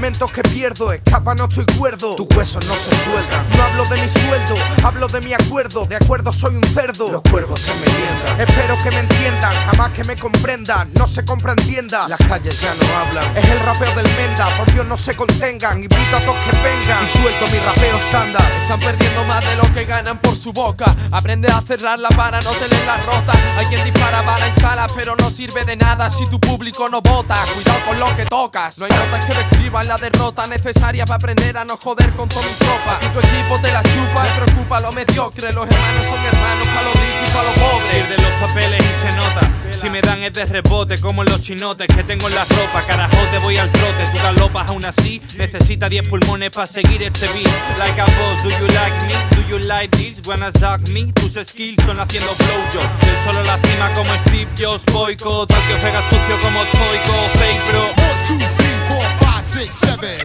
momentos que pierdo, escapa no estoy cuerdo. Tus huesos no se sueltan. No hablo de mi sueldo, hablo de mi acuerdo. De acuerdo soy un cerdo. Los cuervos se me tiendan. Espero que me entiendan, jamás que me comprendan. No se compra en tiendas, las calles ya no hablan. Es el rapeo del Menda, por Dios no se contengan. Invito a todos que vengan y suelto mi rapeo estándar. Están perdiendo más de lo que ganan por su boca. Aprende a cerrarla para no tener la rota. Hay quien dispara bala en sala, pero no sirve de nada si tu público no vota. Cuidado con lo que tocas. No hay notas que describan la derrota necesaria para aprender a no joder con toda mi tropa. Y tu equipo te la chupa, me preocupa lo mediocre. Los hermanos son hermanos, pa' los ricos y pa' los pobres. Pierden los papeles y se nota. Si me dan es de rebote, como en los chinotes que tengo en la ropa. Carajote, voy al trote, tú galopas aún así. Necesita 10 pulmones para seguir este beat. Like a boss, do you like me? Do you like this? Wanna suck me? Tus skills son haciendo blowjobs. Del solo la cima como Steve Jobs. Boycott, Tokio juega sucio como Toico. Fake bro. 1, 2, 3, 4, 5, 6, 7.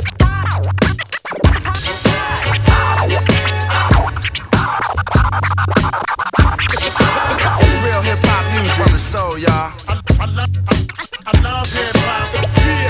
Real hip hop music from the soul, y'all. I love hip hop.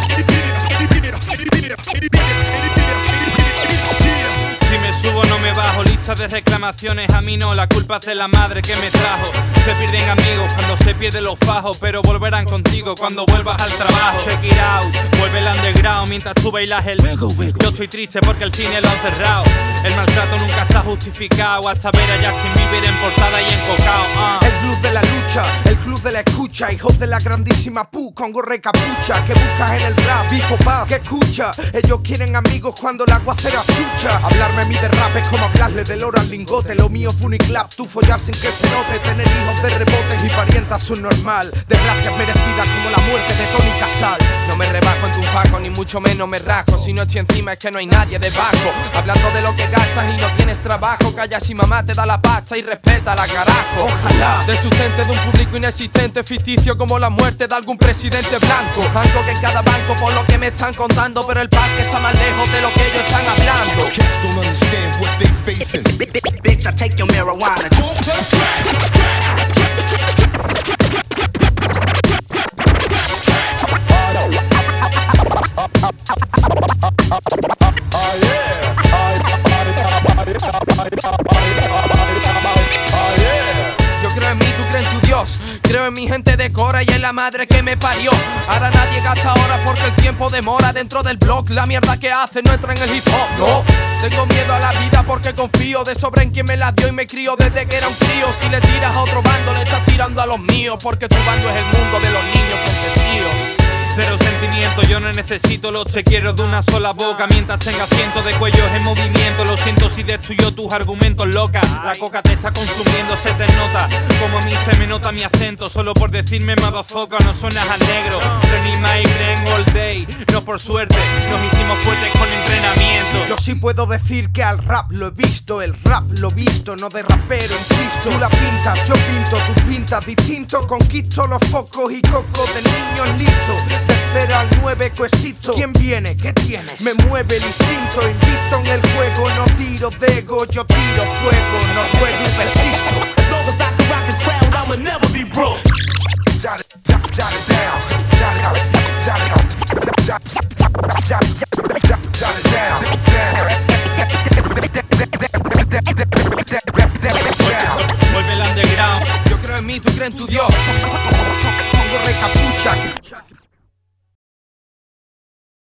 Si me subo no me bajo, lista de reclamaciones a mí no, la culpa es de la madre que me trajo. Se pierden amigos cuando se pierden los fajos, pero volverán contigo cuando vuelvas al trabajo. Check it out, vuelve el underground mientras tú bailas el Yo estoy triste porque el cine lo han cerrado. El maltrato nunca está justificado, hasta ver a Justin Bieber en portada y encocao. El club de la lucha, el club de la escucha. Hijos de la grandísima pu con gorra y capucha. Que buscas en el rap, bifo paz, que escucha. Ellos quieren amigos cuando la aguacera chucha. Hablarme a mí de rap es como hablarle del oro al lingote. Lo mío es uniclap, tú follar sin que se note. Tener hijos de rebotes y parientas son normal. Desgracias merecidas como la muerte de Tony Casal. No me rebajo en tu faco, ni mucho menos me rajo. Si no estoy encima es que no hay nadie debajo. Hablando de lo que gastas y no tienes trabajo. Calla si mamá te da la pasta y respétala, carajo. Ojalá de sustente de un público inexistente, ficticio como la muerte de algún presidente blanco. Banco que en cada banco por lo que me están contando, pero el parque está más lejos de lo que ellos están hablando. Cats don't understand what they facing. Bitch, I take your marijuana. Yo creo en mí, tú crees en tu Dios. Creo en mi gente de Cora y en la madre que me parió. Ahora nadie gasta horas porque el tiempo demora. Dentro del blog la mierda que hacen no entra en el hip hop, no. Tengo miedo a la vida porque confío de sobra en quien me la dio y me crió desde que era un crío. Si le tiras a otro bando le estás tirando a los míos, porque tu bando es el mundo de los niños consentidos. Cero sentimiento, yo no necesito los te quiero de una sola boca. Mientras tenga cientos de cuellos en movimiento. Lo siento si destruyo tus argumentos, loca. La coca te está consumiendo, se te nota. Como a mí se me nota mi acento. Solo por decirme motherfucker no suenas a negro. Remy Migraine all day. No por suerte, nos hicimos fuertes con entrenamiento. Yo sí puedo decir que al rap lo he visto. El rap lo visto, no de rapero, insisto. Tú la pintas, yo pinto, tú pintas distinto. Conquisto los focos y cocos de niños listos. De 0 al 9 coexisto. ¿Quién viene? ¿Qué tienes? Me mueve el instinto. Invito en el juego, no tiro de ego. Yo tiro fuego, no juego y persisto. As long as I can rock the crowd, I'ma never be broke. Jot it down. Jot it down. Jot it down. Vuelve el underground. Yo creo en mí, tú crees en tu Dios. Con gorra y capucha.